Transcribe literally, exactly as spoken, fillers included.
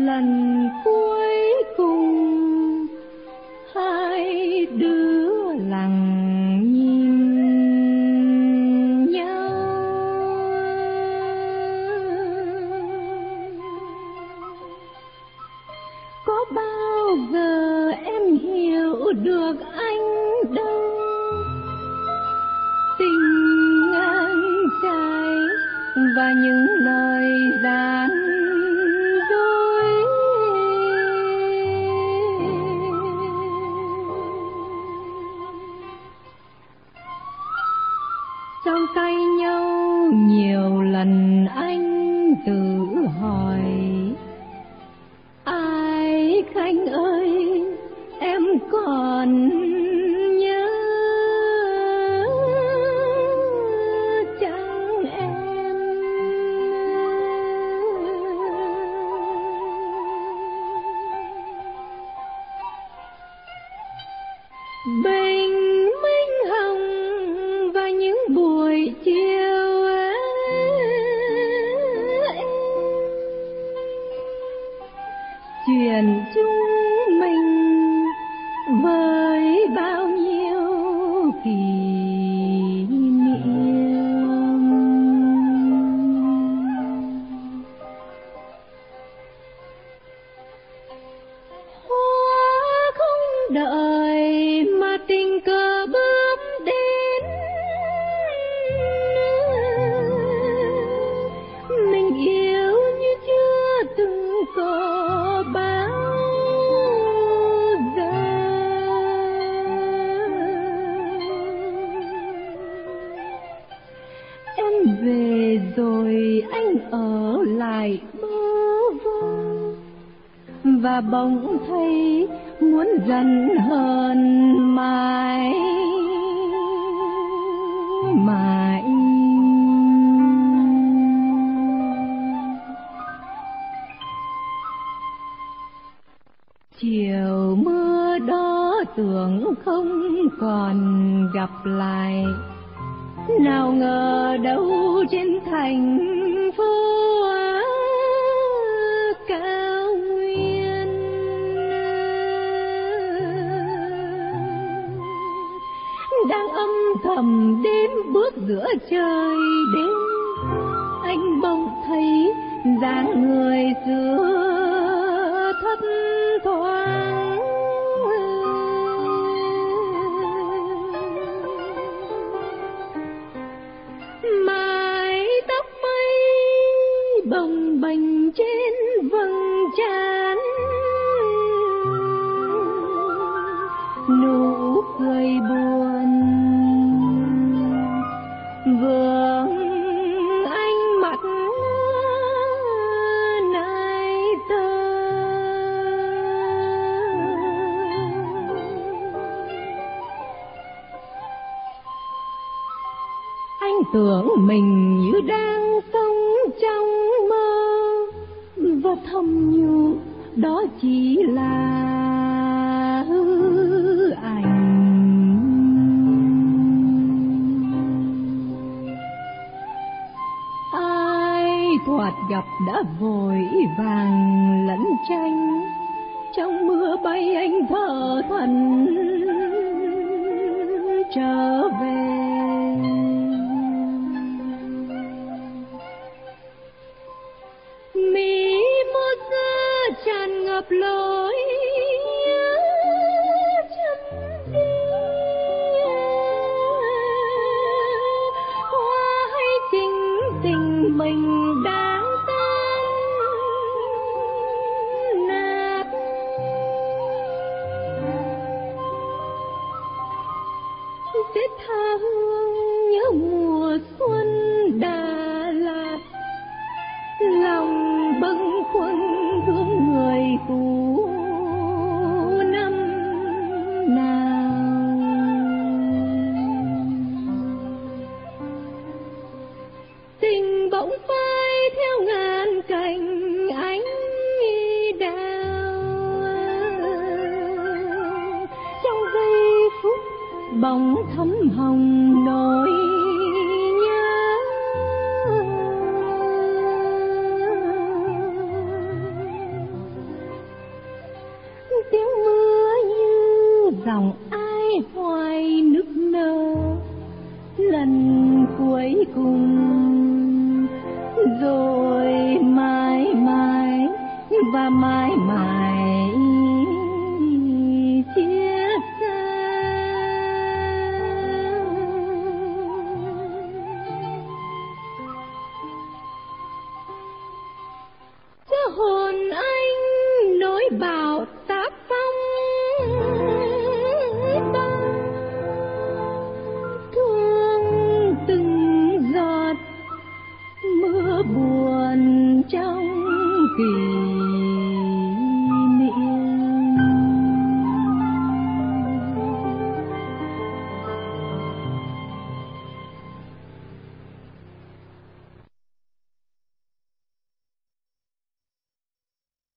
lần cuối cùng hai đứa lặng nhìn nhau. Có bao giờ em hiểu được anh đâu, tình ngang trái và những lời gian dối. Trong tay nhau nhiều lần anh tự hỏi, ai Khanh ơi em còn nhớ chăng em? Bình minh hồng và những buổi chiều ấy, chuyện chúng mình với bao nhiêu kỷ niệm. Hoa không đợi mà tình cờ bước đến, mình yêu như chưa từng có bao giờ. Em về rồi anh ở lại bơ vơ, và bỗng thấy muốn dần hơn mãi mãi. Chiều mưa đó tưởng không còn gặp lại, nào ngờ đâu trên thành phố cao nguyên. Đang âm thầm đêm bước giữa trời đêm, anh bỗng thấy dáng người xưa thấp thoáng. Mái tóc mây bồng bềnh trên vầng trán, nụ cười buồn vương ánh mắt nai tơ. Anh tưởng mình như đang sống trong mơ, và thầm nhủ đó chỉ là hư ảnh. Ai thoạt gặp đã vội vàng lẫn tranh, trong mưa bay anh thở thẫn trở về. Mi một giờ tràn ngập lối chân đi, hoa hay chính tình mình đang tan nát. Vết thương cuối cùng, rồi mãi mãi và mãi mãi chia xa. Cho hồn anh nỗi bão táp phong ba, thương từng giọt mưa buồn trong kỳ